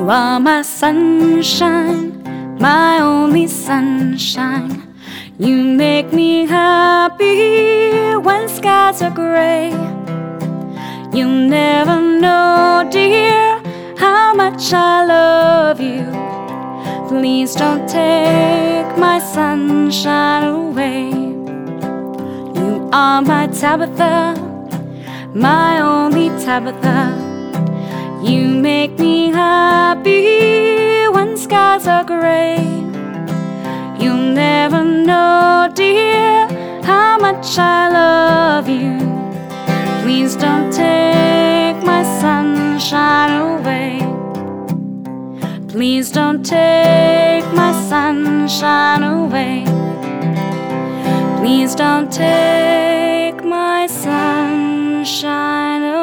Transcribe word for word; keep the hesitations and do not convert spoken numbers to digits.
You are my sunshine, my only sunshine. You make me happy when skies are gray. You'll never know, dear, how much I love you. Please don't take my sunshine away. You are my Tabitha, my only Tabitha. You make me happy when skies are gray. You'll never know, dear, how much I love you. Please don't take my sunshine away. Please don't take my sunshine away. Please don't take my sunshine away.